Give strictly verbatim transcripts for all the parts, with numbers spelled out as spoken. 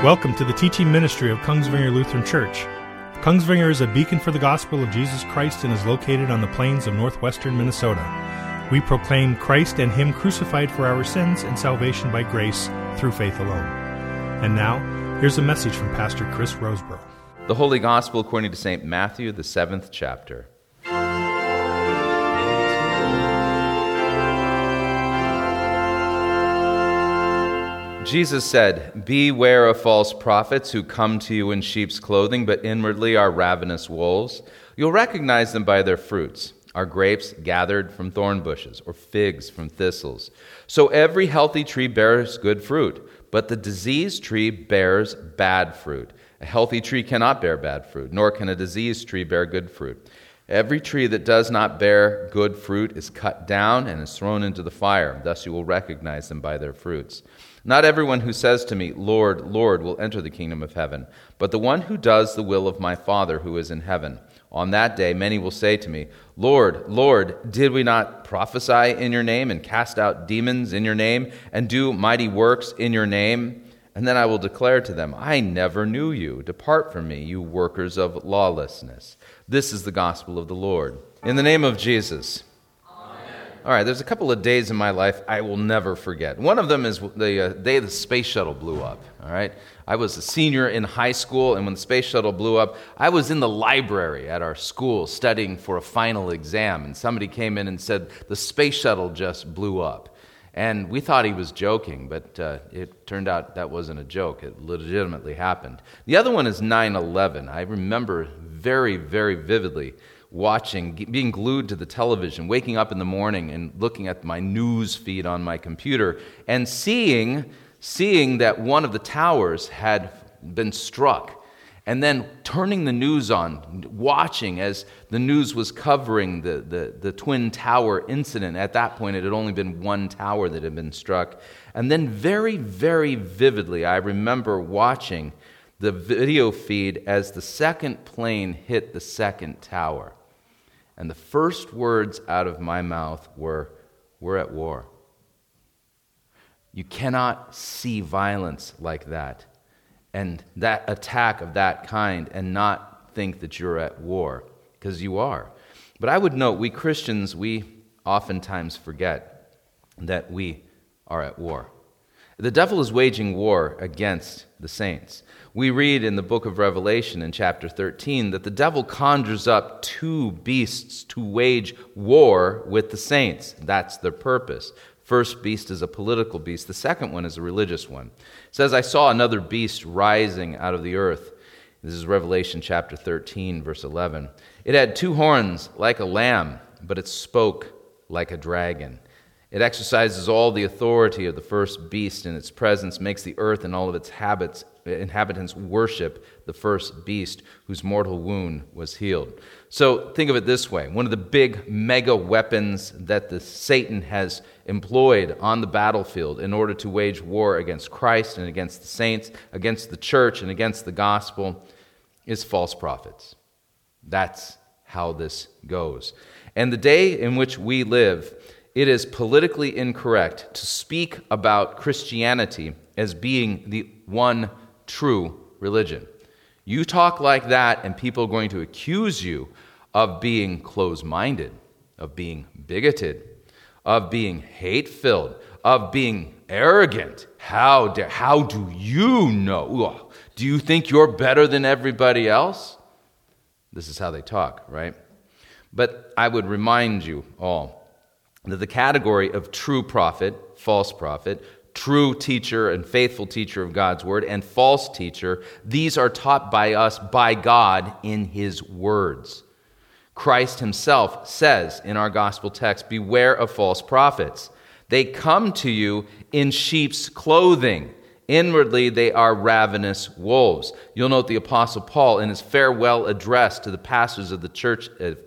Welcome to the teaching ministry of Kongsvinger Lutheran Church. Kongsvinger is a beacon for the gospel of Jesus Christ and is located on the plains of northwestern Minnesota. We proclaim Christ and Him crucified for our sins and salvation by grace through faith alone. And now, here's a message from Pastor Chris Roseborough. The Holy Gospel according to Saint Matthew, the seventh chapter. Jesus said, "Beware of false prophets who come to you in sheep's clothing, but inwardly are ravenous wolves. You'll recognize them by their fruits. Are grapes gathered from thorn bushes, or figs from thistles? So every healthy tree bears good fruit, but the diseased tree bears bad fruit. A healthy tree cannot bear bad fruit, nor can a diseased tree bear good fruit. Every tree that does not bear good fruit is cut down and is thrown into the fire. Thus you will recognize them by their fruits. Not everyone who says to me, 'Lord, Lord,' will enter the kingdom of heaven, but the one who does the will of my Father who is in heaven. On that day many will say to me, 'Lord, Lord, did we not prophesy in your name and cast out demons in your name and do mighty works in your name?' And then I will declare to them, 'I never knew you. Depart from me, you workers of lawlessness.'" This is the gospel of the Lord. In the name of Jesus. All right, there's a couple of days in my life I will never forget. One of them is the uh, day the space shuttle blew up, all right? I was a senior in high school, and when the space shuttle blew up, I was in the library at our school studying for a final exam, and somebody came in and said, "The space shuttle just blew up." And we thought he was joking, but uh, it turned out that wasn't a joke. It legitimately happened. The other one is nine eleven. I remember very, very vividly watching, being glued to the television, waking up in the morning and looking at my news feed on my computer and seeing, seeing that one of the towers had been struck, and then turning the news on, watching as the news was covering the, the, the Twin Tower incident. At that point, it had only been one tower that had been struck. And then very, very vividly, I remember watching the video feed as the second plane hit the second tower. And the first words out of my mouth were, "We're at war." You cannot see violence like that, and that attack of that kind, and not think that you're at war, because you are. But I would note, we Christians, we oftentimes forget that we are at war. The devil is waging war against the saints. We read in the book of Revelation in chapter thirteen that the devil conjures up two beasts to wage war with the saints. That's their purpose. First beast is a political beast. The second one is a religious one. It says, "I saw another beast rising out of the earth." This is Revelation chapter thirteen, verse eleven. "It had two horns like a lamb, but it spoke like a dragon. It exercises all the authority of the first beast in its presence, makes the earth and all of its habits, inhabitants worship the first beast whose mortal wound was healed." So think of it this way. One of the big mega weapons that the Satan has employed on the battlefield in order to wage war against Christ and against the saints, against the church and against the gospel, is false prophets. That's how this goes. And the day in which we live, it is politically incorrect to speak about Christianity as being the one true religion. You talk like that, and people are going to accuse you of being closed-minded, of being bigoted, of being hate-filled, of being arrogant. How do, how do you know? Do you think you're better than everybody else? This is how they talk, right? But I would remind you all that the category of true prophet, false prophet, true teacher and faithful teacher of God's word, and false teacher, these are taught by us, by God, in His words. Christ Himself says in our gospel text, "Beware of false prophets. They come to you in sheep's clothing. Inwardly they are ravenous wolves." You'll note the Apostle Paul, in his farewell address to the pastors of the church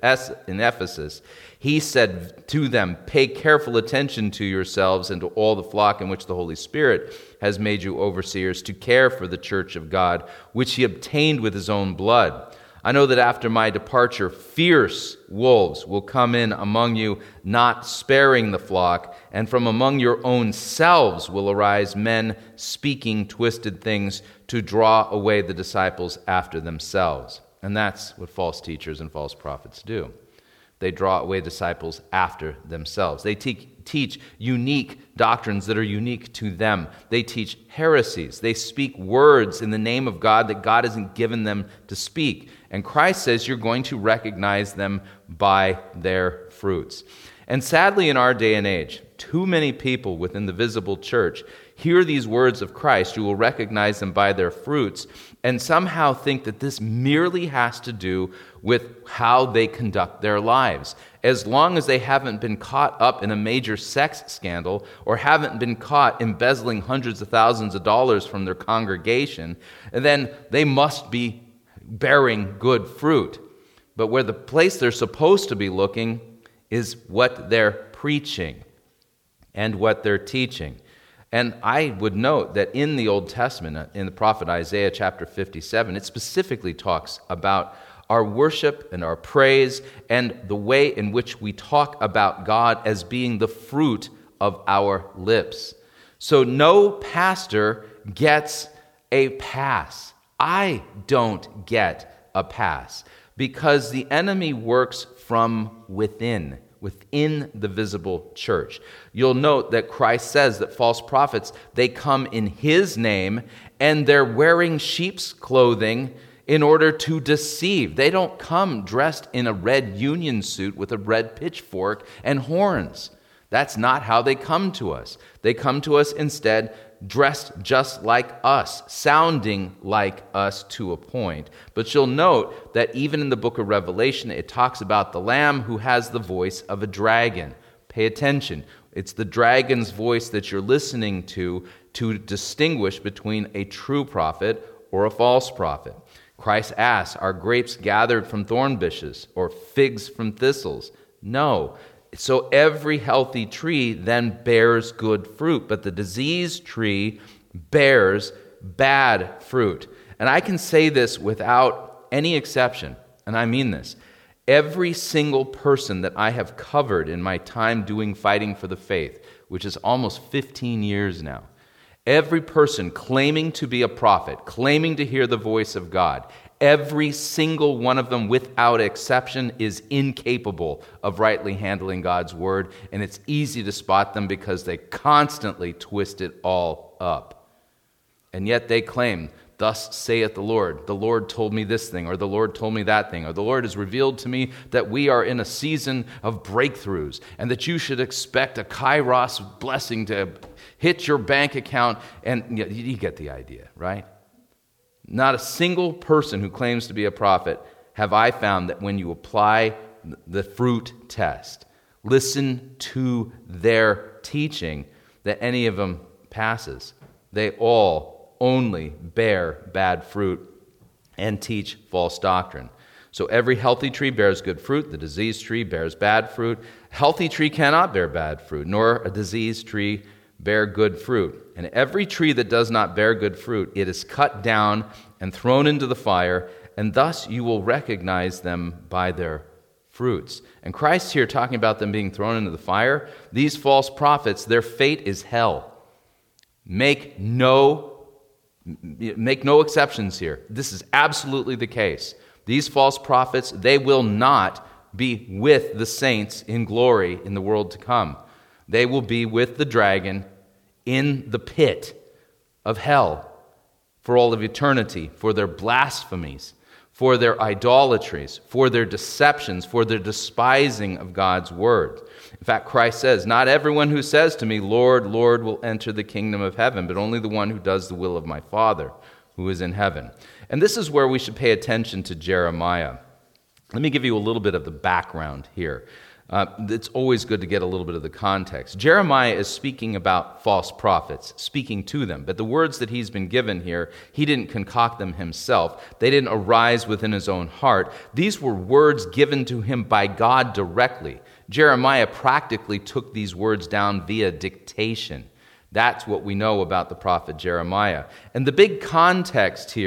in Ephesus, he said to them, "Pay careful attention to yourselves and to all the flock in which the Holy Spirit has made you overseers, to care for the church of God, which He obtained with His own blood. I know that after my departure, fierce wolves will come in among you, not sparing the flock, and from among your own selves will arise men speaking twisted things to draw away the disciples after themselves. And that's what false teachers and false prophets do. They draw away disciples after themselves. They te- teach unique doctrines that are unique to them. They teach heresies. They speak words in the name of God that God hasn't given them to speak. And Christ says you're going to recognize them by their fruits. And sadly, in our day and age, too many people within the visible church hear these words of Christ. You will recognize them by their fruits, and somehow think that this merely has to do with how they conduct their lives. As long as they haven't been caught up in a major sex scandal or haven't been caught embezzling hundreds of thousands of dollars from their congregation, then they must be bearing good fruit. But where the place they're supposed to be looking is what they're preaching and what they're teaching. And I would note that in the Old Testament, in the prophet Isaiah chapter fifty-seven, it specifically talks about our worship and our praise and the way in which we talk about God as being the fruit of our lips. So no pastor gets a pass. I don't get a pass because the enemy works from within. within the visible church. You'll note that Christ says that false prophets, they come in his name and they're wearing sheep's clothing in order to deceive. They don't come dressed in a red union suit with a red pitchfork and horns. That's not how they come to us. They come to us instead dressed just like us, sounding like us to a point. But you'll note that even in the book of Revelation, it talks about the Lamb who has the voice of a dragon. Pay attention. It's the dragon's voice that you're listening to to distinguish between a true prophet or a false prophet. Christ asks, are grapes gathered from thorn bushes or figs from thistles? No. So every healthy tree then bears good fruit, but the diseased tree bears bad fruit. And I can say this without any exception, and I mean this. Every single person that I have covered in my time doing Fighting for the Faith, which is almost fifteen years now, every person claiming to be a prophet, claiming to hear the voice of God, every single one of them, without exception, is incapable of rightly handling God's word, and it's easy to spot them because they constantly twist it all up. And yet they claim, thus saith the Lord, the Lord told me this thing, or the Lord told me that thing, or the Lord has revealed to me that we are in a season of breakthroughs, and that you should expect a kairos blessing to hit your bank account, and you get the idea, right? Not a single person who claims to be a prophet have I found that when you apply the fruit test, listen to their teaching, that any of them passes. They all only bear bad fruit and teach false doctrine. So every healthy tree bears good fruit, the diseased tree bears bad fruit. Healthy tree cannot bear bad fruit, nor a diseased tree bear good fruit. And every tree that does not bear good fruit, it is cut down and thrown into the fire, and thus you will recognize them by their fruits. And Christ here talking about them being thrown into the fire, these false prophets, their fate is hell. Make no, make no exceptions here. This is absolutely the case. These false prophets, they will not be with the saints in glory in the world to come. They will be with the dragon in the pit of hell for all of eternity, for their blasphemies, for their idolatries, for their deceptions, for their despising of God's word. In fact, Christ says, not everyone who says to me, Lord, Lord, will enter the kingdom of heaven, but only the one who does the will of my Father who is in heaven. And this is where we should pay attention to Jeremiah. Let me give you a little bit of the background here. Uh, it's always good to get a little bit of the context. Jeremiah is speaking about false prophets, speaking to them. But the words that he's been given here, he didn't concoct them himself. They didn't arise within his own heart. These were words given to him by God directly. Jeremiah practically took these words down via dictation. That's what we know about the prophet Jeremiah. And the big context here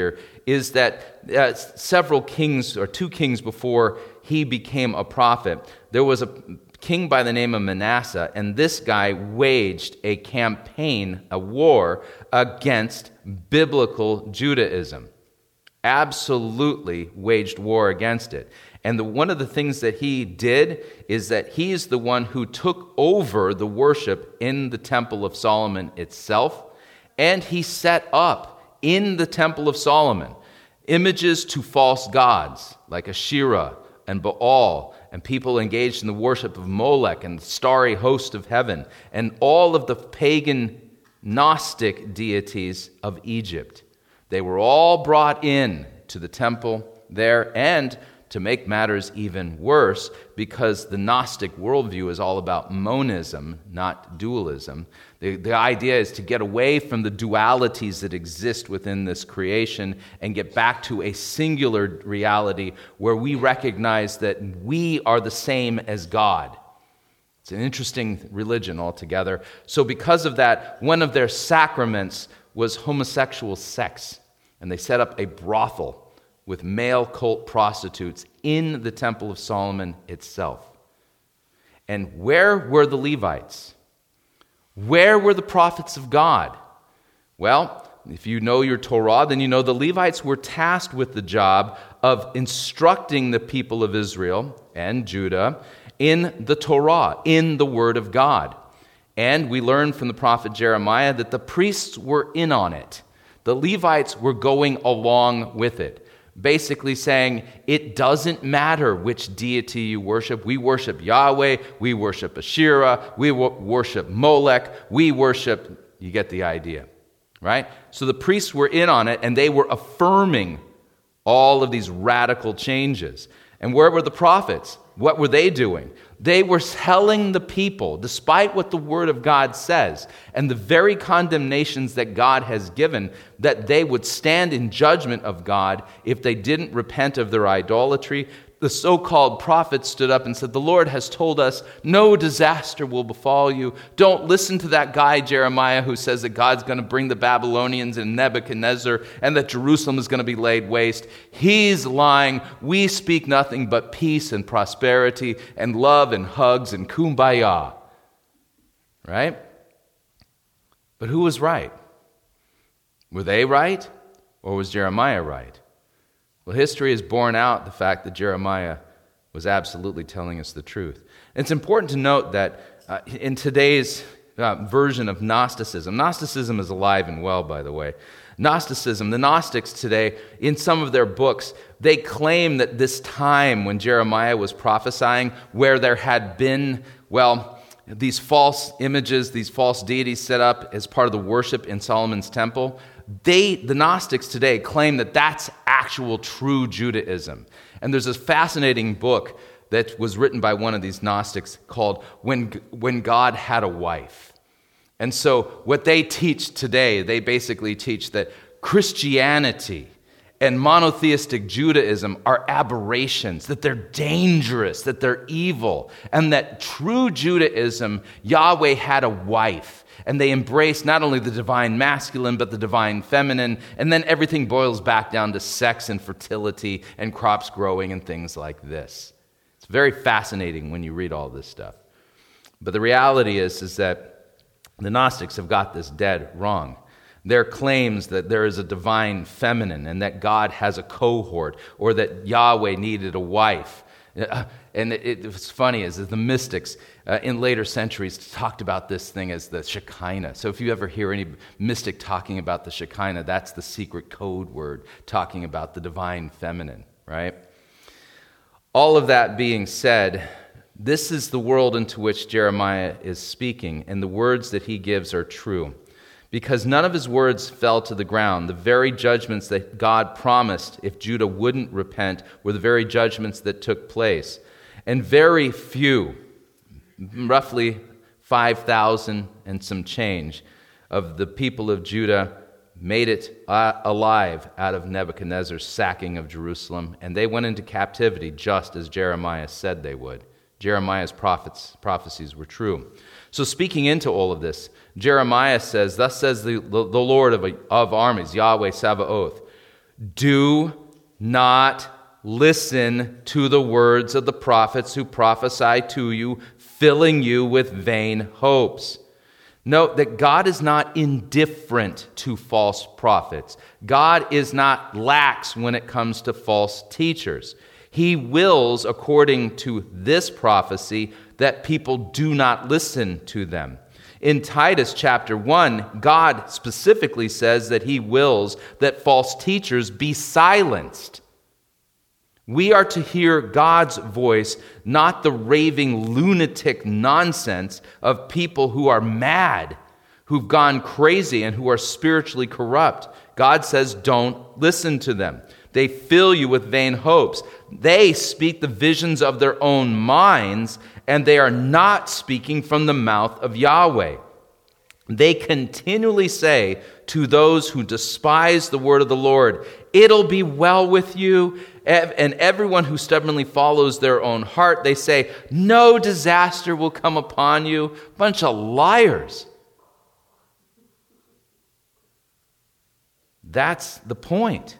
is that uh, several kings, or two kings before he became a prophet, there was a king by the name of Manasseh, and this guy waged a campaign, a war, against biblical Judaism. Absolutely waged war against it. And the, one of the things that he did is that he is the one who took over the worship in the Temple of Solomon itself, and he set up in the Temple of Solomon images to false gods like Asherah and Baal, and people engaged in the worship of Molech and the starry host of heaven, and all of the pagan Gnostic deities of Egypt. They were all brought in to the temple there, and to make matters even worse, because the Gnostic worldview is all about monism, not dualism. The, the idea is to get away from the dualities that exist within this creation and get back to a singular reality where we recognize that we are the same as God. It's an interesting religion altogether. So because of that, one of their sacraments was homosexual sex, and they set up a brothel with male cult prostitutes in the Temple of Solomon itself. And where were the Levites? Where were the prophets of God? Well, if you know your Torah, then you know the Levites were tasked with the job of instructing the people of Israel and Judah in the Torah, in the Word of God. And we learn from the prophet Jeremiah that the priests were in on it. The Levites were going along with it, basically saying, it doesn't matter which deity you worship. We worship Yahweh, we worship Asherah, we worship Molech, we worship, you get the idea, right? So the priests were in on it, and they were affirming all of these radical changes. And where were the prophets? What were they doing? They were telling the people, despite what the Word of God says, and the very condemnations that God has given, that they would stand in judgment of God if they didn't repent of their idolatry. The so-called prophets stood up and said, the Lord has told us no disaster will befall you. Don't listen to that guy Jeremiah who says that God's going to bring the Babylonians and Nebuchadnezzar and that Jerusalem is going to be laid waste. He's lying. We speak nothing but peace and prosperity and love and hugs and kumbaya. Right? But who was right? Were they right, or was Jeremiah right? Well, history has borne out the fact that Jeremiah was absolutely telling us the truth. And it's important to note that uh, in today's uh, version of Gnosticism, Gnosticism is alive and well, by the way. Gnosticism, the Gnostics today, in some of their books, they claim that this time when Jeremiah was prophesying, where there had been, well, these false images, these false deities set up as part of the worship in Solomon's temple, They, the Gnostics today, claim that that's actual true Judaism. And there's this fascinating book that was written by one of these Gnostics called When, When God Had a Wife. And so what they teach today, they basically teach that Christianity and monotheistic Judaism are aberrations, that they're dangerous, that they're evil, and that true Judaism, Yahweh had a wife. And they embrace not only the divine masculine, but the divine feminine. And then everything boils back down to sex and fertility and crops growing and things like this. It's very fascinating when you read all this stuff. But the reality is, is that the Gnostics have got this dead wrong. Their claims that there is a divine feminine and that God has a cohort, or that Yahweh needed a wife. Uh, and it, it, what's funny is that the mystics uh, in later centuries talked about this thing as the Shekinah. So if you ever hear any mystic talking about the Shekinah, that's the secret code word talking about the divine feminine, right? All of that being said, this is the world into which Jeremiah is speaking, and the words that he gives are true. Because none of his words fell to the ground. The very judgments that God promised if Judah wouldn't repent were the very judgments that took place. And very few, roughly five thousand and some change, of the people of Judah made it uh, alive out of Nebuchadnezzar's sacking of Jerusalem. And they went into captivity just as Jeremiah said they would. Jeremiah's prophets, prophecies were true. So speaking into all of this, Jeremiah says, thus says the, the, the Lord of, of armies, Yahweh Sabaoth, Do not listen to the words of the prophets who prophesy to you, filling you with vain hopes. Note that God is not indifferent to false prophets. God is not lax when it comes to false teachers. He wills, according to this prophecy, that people do not listen to them. In Titus chapter one, God specifically says that he wills that false teachers be silenced. We are to hear God's voice, not the raving lunatic nonsense of people who are mad, who've gone crazy, and who are spiritually corrupt. God says, don't listen to them. They fill you with vain hopes. They speak the visions of their own minds, and they are not speaking from the mouth of Yahweh. They continually say to those who despise the word of the Lord, "It'll be well with you." And everyone who stubbornly follows their own heart, they say, "No disaster will come upon you." Bunch of liars. That's the point.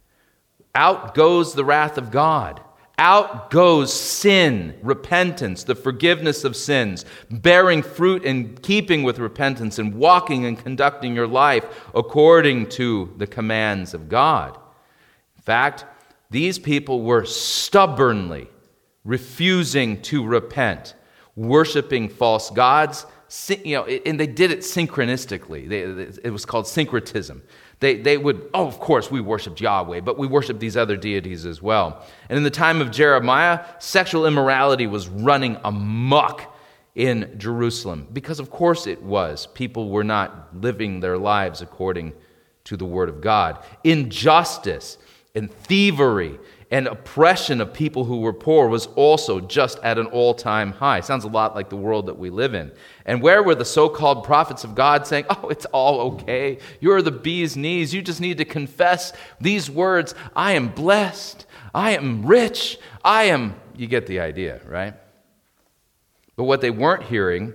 Out goes the wrath of God. Out goes sin, repentance, the forgiveness of sins, bearing fruit in keeping with repentance, and walking and conducting your life according to the commands of God. In fact, these people were stubbornly refusing to repent, worshiping false gods, you know, and they did it synchronistically. They, it was called syncretism. They, they would, oh, of course, we worshiped Yahweh, but we worshiped these other deities as well. And in the time of Jeremiah, sexual immorality was running amok in Jerusalem, because of course it was. People were not living their lives according to the word of God. Injustice and thievery and oppression of people who were poor was also just at an all-time high. Sounds a lot like the world that we live in. And where were the so-called prophets of God saying, "Oh, it's all okay. You're the bee's knees. You just need to confess these words. I am blessed. I am rich. I am..." You get the idea, right? But what they weren't hearing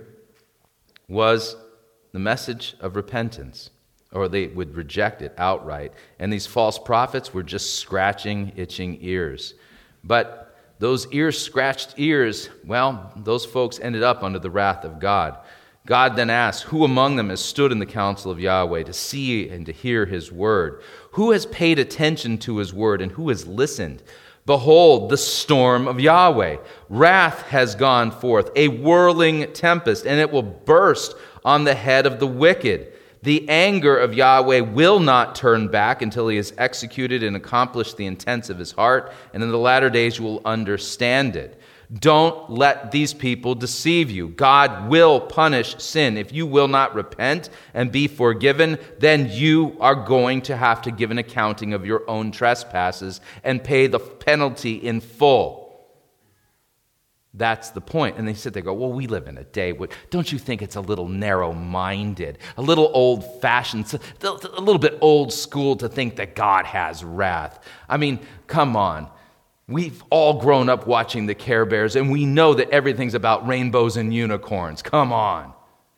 was the message of repentance, or they would reject it outright. And these false prophets were just scratching itching ears. But those ear-scratched ears, well, those folks ended up under the wrath of God. God then asked, "Who among them has stood in the counsel of Yahweh to see and to hear his word? Who has paid attention to his word, and who has listened? Behold, the storm of Yahweh. Wrath has gone forth, a whirling tempest, and it will burst on the head of the wicked. The anger of Yahweh will not turn back until he has executed and accomplished the intents of his heart, and in the latter days you will understand it." Don't let these people deceive you. God will punish sin. If you will not repent and be forgiven, then you are going to have to give an accounting of your own trespasses and pay the penalty in full. That's the point. And they sit there and go, "Well, we live in a day. Don't you think it's a little narrow-minded, a little old-fashioned, a little bit old school to think that God has wrath?" I mean, come on. We've all grown up watching the Care Bears, and we know that everything's about rainbows and unicorns. Come on.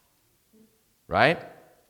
Right?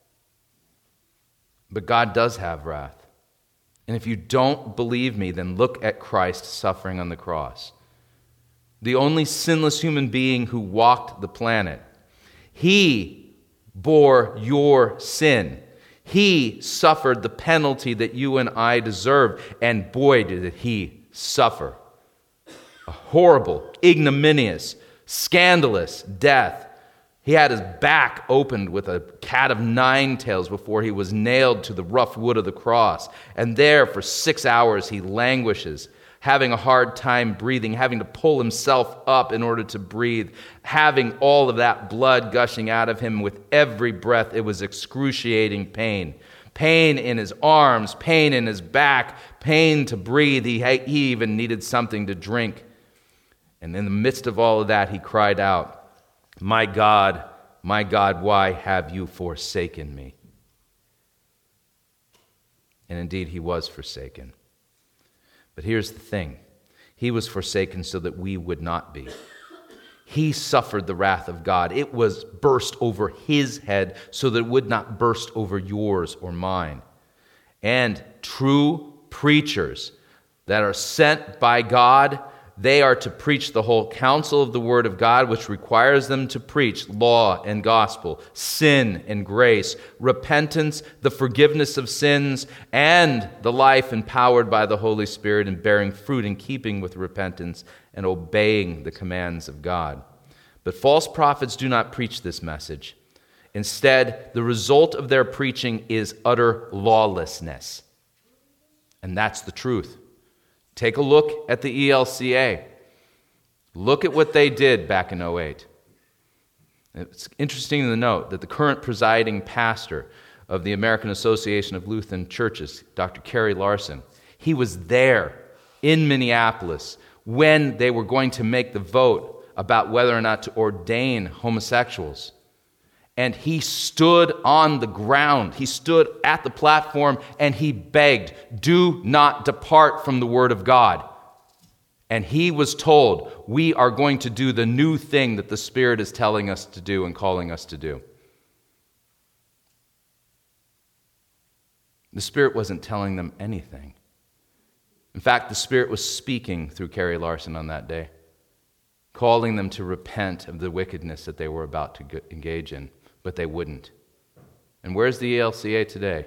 But God does have wrath. And if you don't believe me, then look at Christ suffering on the cross. The only sinless human being who walked the planet. He bore your sin. He suffered the penalty that you and I deserve, and boy, did he suffer. A horrible, ignominious, scandalous death. He had his back opened with a cat of nine tails before he was nailed to the rough wood of the cross. And there for six hours he languishes, having a hard time breathing, having to pull himself up in order to breathe, having all of that blood gushing out of him with every breath. It was excruciating pain. Pain in his arms, pain in his back, pain to breathe. He, he even needed something to drink. And in the midst of all of that, he cried out, "My God, my God, why have you forsaken me?" And indeed, he was forsaken. But here's the thing. He was forsaken so that we would not be. He suffered the wrath of God. It was burst over his head so that it would not burst over yours or mine. And true preachers that are sent by God. They are to preach the whole counsel of the Word of God, which requires them to preach law and gospel, sin and grace, repentance, the forgiveness of sins, and the life empowered by the Holy Spirit and bearing fruit in keeping with repentance and obeying the commands of God. But false prophets do not preach this message. Instead, the result of their preaching is utter lawlessness. And that's the truth. Take a look at the E L C A. Look at what they did back in oh eight. It's interesting to note that the current presiding pastor of the American Association of Lutheran Churches, Doctor Kerry Larson, he was there in Minneapolis when they were going to make the vote about whether or not to ordain homosexuals. And he stood on the ground, he stood at the platform, and he begged, do not depart from the Word of God. And he was told, we are going to do the new thing that the Spirit is telling us to do and calling us to do. The Spirit wasn't telling them anything. In fact, the Spirit was speaking through Kerry Larson on that day, calling them to repent of the wickedness that they were about to engage in. But they wouldn't. And where's the E L C A today?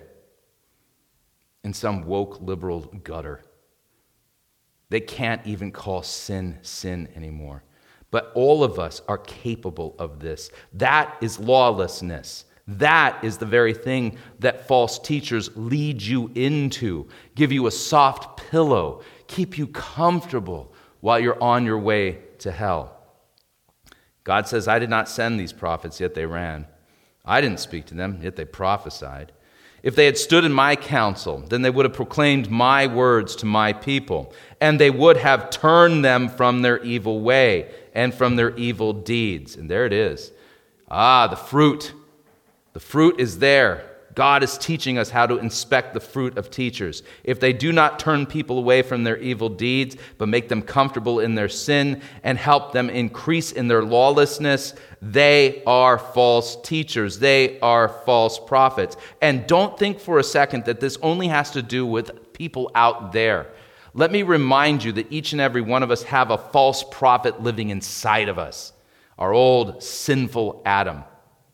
In some woke liberal gutter. They can't even call sin sin anymore. But all of us are capable of this. That is lawlessness. That is the very thing that false teachers lead you into. Give you a soft pillow. Keep you comfortable while you're on your way to hell. God says, I did not send these prophets, yet they ran. I didn't speak to them, yet they prophesied. If they had stood in my counsel, then they would have proclaimed my words to my people, and they would have turned them from their evil way and from their evil deeds. And there it is. Ah, the fruit. The fruit is there. God is teaching us how to inspect the fruit of teachers. If they do not turn people away from their evil deeds, but make them comfortable in their sin and help them increase in their lawlessness, they are false teachers. They are false prophets. And don't think for a second that this only has to do with people out there. Let me remind you that each and every one of us have a false prophet living inside of us, our old sinful Adam.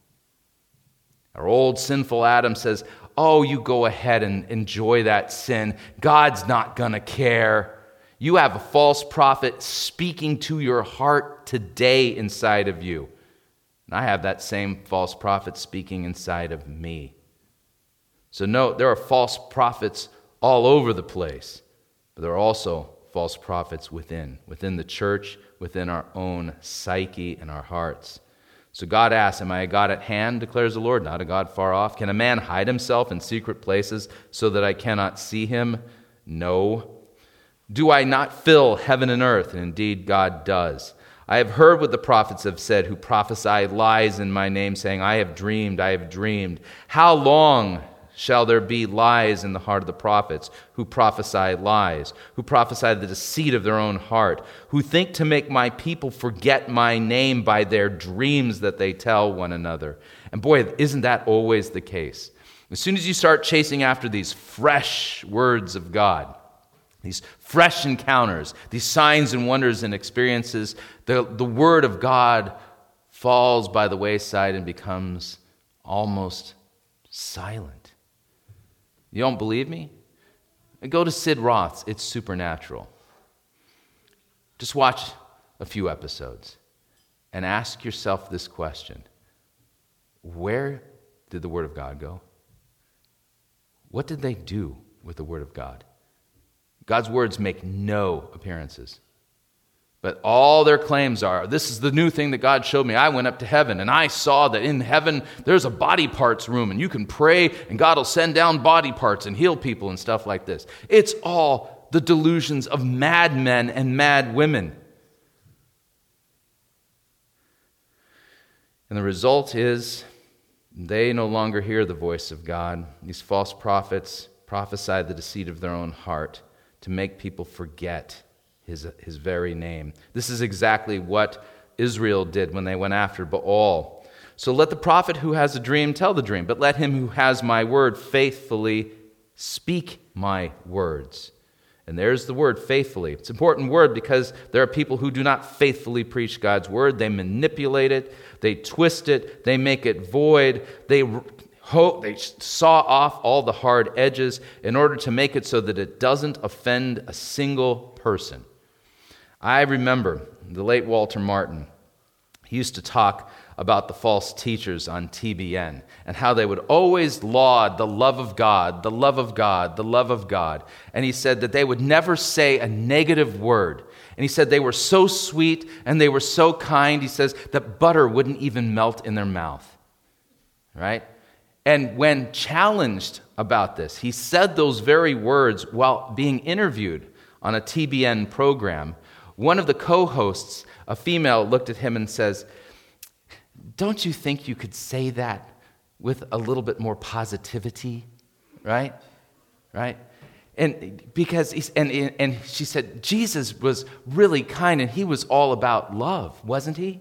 Our old sinful Adam says, oh, you go ahead and enjoy that sin. God's not going to care. You have a false prophet speaking to your heart today inside of you. And I have that same false prophet speaking inside of me. So note, there are false prophets all over the place. But there are also false prophets within, within the church, within our own psyche and our hearts. So God asks, am I a God at hand, declares the Lord, not a God far off? Can a man hide himself in secret places so that I cannot see him? No. Do I not fill heaven and earth? And indeed God does. I have heard what the prophets have said who prophesy lies in my name, saying, I have dreamed, I have dreamed. How long shall there be lies in the heart of the prophets who prophesy lies, who prophesy the deceit of their own heart, who think to make my people forget my name by their dreams that they tell one another? And boy, isn't that always the case? As soon as you start chasing after these fresh words of God, these fresh encounters, these signs and wonders and experiences, the, the word of God falls by the wayside and becomes almost silent. You don't believe me? Go to Sid Roth's It's Supernatural. Just watch a few episodes and ask yourself this question. Where did the Word of God go? What did they do with the Word of God? God's words make no appearances. But all their claims are, this is the new thing that God showed me. I went up to heaven and I saw that in heaven there's a body parts room and you can pray and God will send down body parts and heal people and stuff like this. It's all the delusions of madmen and mad women. And the result is they no longer hear the voice of God. These false prophets prophesy the deceit of their own heart to make people forget His, his very name. This is exactly what Israel did when they went after Baal. So let the prophet who has a dream tell the dream, but let him who has my word faithfully speak my words. And there's the word faithfully. It's an important word because there are people who do not faithfully preach God's word. They manipulate it, they twist it, they make it void, they hope, they saw off all the hard edges in order to make it so that it doesn't offend a single person. I remember the late Walter Martin. He used to talk about the false teachers on T B N and how they would always laud the love of God, the love of God, the love of God. And he said that they would never say a negative word. And he said they were so sweet and they were so kind. He says that butter wouldn't even melt in their mouth. Right? And when challenged about this, he said those very words while being interviewed on a T B N program. One of the co-hosts, a female, looked at him and says, "Don't you think you could say that with a little bit more positivity?" Right? Right? And because he's, and and she said Jesus was really kind and he was all about love, wasn't he?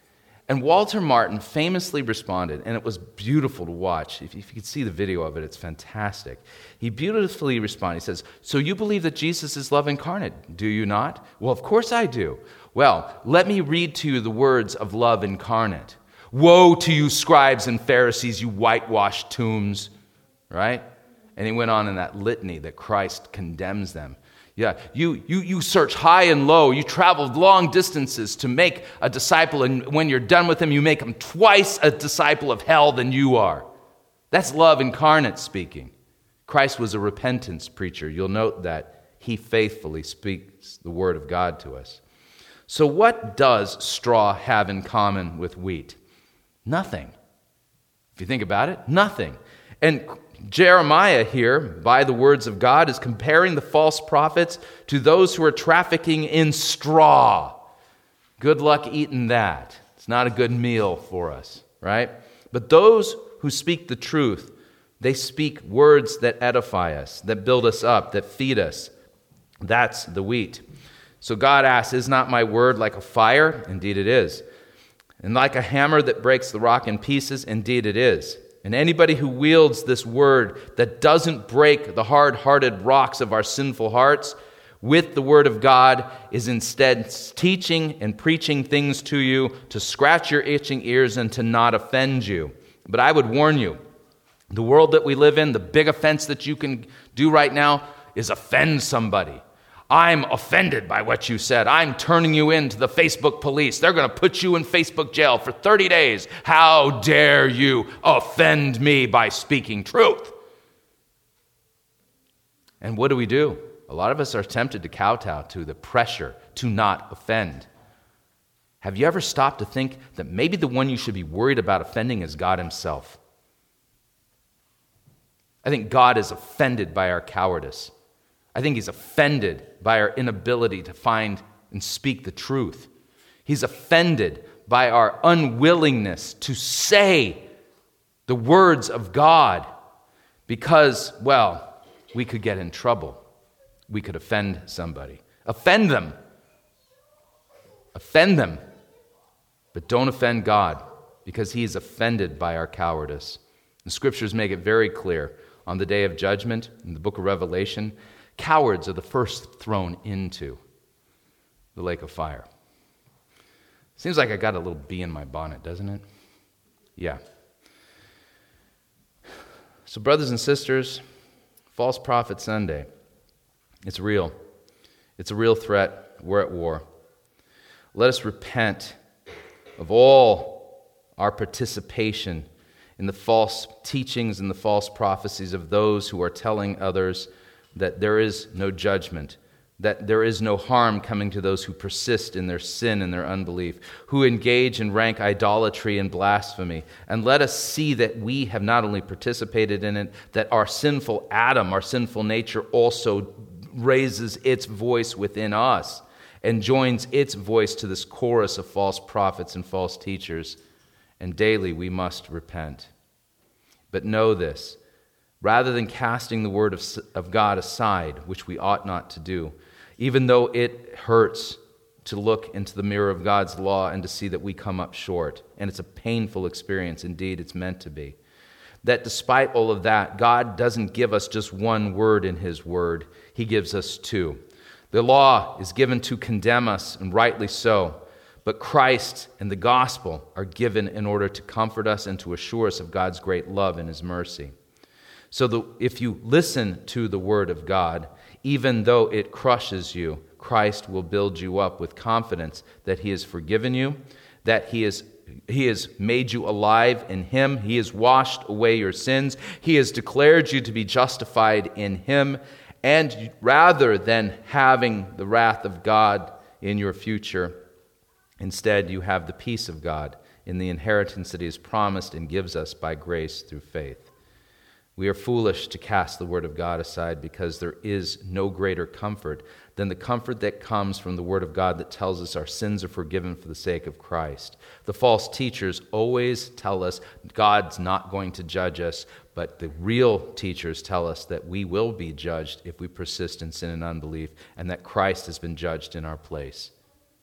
And Walter Martin famously responded, and it was beautiful to watch. If you, if you could see the video of it, it's fantastic. He beautifully responded. He says, "So you believe that Jesus is love incarnate, do you not?" "Well, of course I do." "Well, let me read to you the words of love incarnate. Woe to you, scribes and Pharisees, you whitewashed tombs." Right? And he went on in that litany that Christ condemns them. Yeah, you, you, you search high and low. You traveled long distances to make a disciple, and when you're done with him, you make him twice a disciple of hell than you are. That's love incarnate speaking. Christ was a repentance preacher. You'll note that he faithfully speaks the word of God to us. So what does straw have in common with wheat? Nothing. If you think about it, nothing. And Jeremiah here, by the words of God, is comparing the false prophets to those who are trafficking in straw. Good luck eating that. It's not a good meal for us, right? But those who speak the truth, they speak words that edify us, that build us up, that feed us. That's the wheat. So God asks, "Is not my word like a fire?" Indeed it is. "And like a hammer that breaks the rock in pieces?" Indeed it is. And anybody who wields this word that doesn't break the hard-hearted rocks of our sinful hearts with the word of God is instead teaching and preaching things to you to scratch your itching ears and to not offend you. But I would warn you, the world that we live in, the big offense that you can do right now is offend somebody. "I'm offended by what you said. I'm turning you in to the Facebook police. They're going to put you in Facebook jail for thirty days. How dare you offend me by speaking truth?" And what do we do? A lot of us are tempted to kowtow to the pressure to not offend. Have you ever stopped to think that maybe the one you should be worried about offending is God himself? I think God is offended by our cowardice. I think he's offended by our inability to find and speak the truth. He's offended by our unwillingness to say the words of God because, well, we could get in trouble. We could offend somebody. Offend them. Offend them. But don't offend God because he is offended by our cowardice. The scriptures make it very clear on the day of judgment in the book of Revelation, cowards are the first thrown into the lake of fire. Seems like I got a little bee in my bonnet, doesn't it? Yeah. So brothers and sisters, False Prophet Sunday, it's real. It's a real threat. We're at war. Let us repent of all our participation in the false teachings and the false prophecies of those who are telling others that there is no judgment, that there is no harm coming to those who persist in their sin and their unbelief, who engage in rank idolatry and blasphemy. And let us see that we have not only participated in it, that our sinful Adam, our sinful nature also raises its voice within us and joins its voice to this chorus of false prophets and false teachers. And daily we must repent. But know this, rather than casting the word of, of God aside, which we ought not to do, even though it hurts to look into the mirror of God's law and to see that we come up short, and it's a painful experience, indeed it's meant to be. That despite all of that, God doesn't give us just one word in his word. He gives us two. The law is given to condemn us, and rightly so. But Christ and the gospel are given in order to comfort us and to assure us of God's great love and his mercy. So the, if you listen to the word of God, even though it crushes you, Christ will build you up with confidence that he has forgiven you, that he is He has made you alive in him. He has washed away your sins. He has declared you to be justified in him. And rather than having the wrath of God in your future, instead you have the peace of God in the inheritance that he has promised and gives us by grace through faith. We are foolish to cast the word of God aside because there is no greater comfort than the comfort that comes from the word of God that tells us our sins are forgiven for the sake of Christ. The false teachers always tell us God's not going to judge us, but the real teachers tell us that we will be judged if we persist in sin and unbelief, and that Christ has been judged in our place.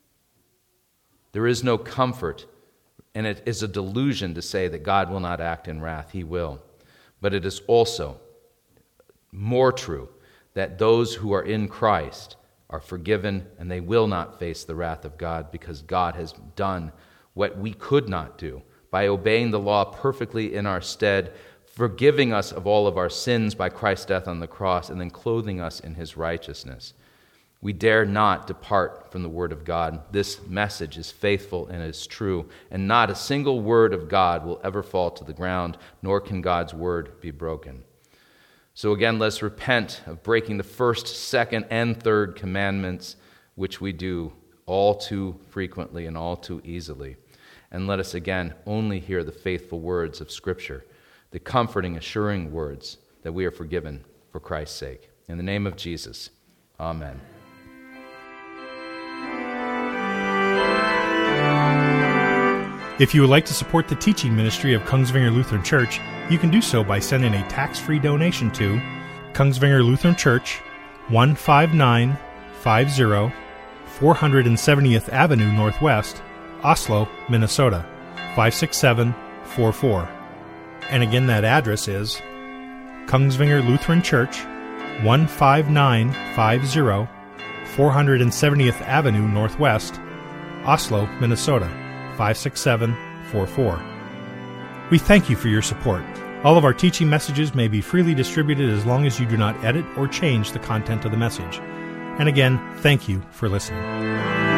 There is no comfort, and it is a delusion to say that God will not act in wrath. He will. But it is also more true that those who are in Christ are forgiven and they will not face the wrath of God because God has done what we could not do by obeying the law perfectly in our stead, forgiving us of all of our sins by Christ's death on the cross, and then clothing us in his righteousness. We dare not depart from the word of God. This message is faithful and is true, and not a single word of God will ever fall to the ground, nor can God's word be broken. So again, let's repent of breaking the first, second, and third commandments, which we do all too frequently and all too easily. And let us again only hear the faithful words of Scripture, the comforting, assuring words that we are forgiven for Christ's sake. In the name of Jesus, amen. If you would like to support the teaching ministry of Kongsvinger Lutheran Church, you can do so by sending a tax-free donation to Kongsvinger Lutheran Church, one five nine five zero, four hundred seventieth Avenue Northwest, Oslo, Minnesota, five six seven four four. And again, that address is Kongsvinger Lutheran Church, one five nine five zero, four hundred seventieth Avenue Northwest, Oslo, Minnesota, five six seven four four. We thank you for your support. All of our teaching messages may be freely distributed as long as you do not edit or change the content of the message. And again, thank you for listening.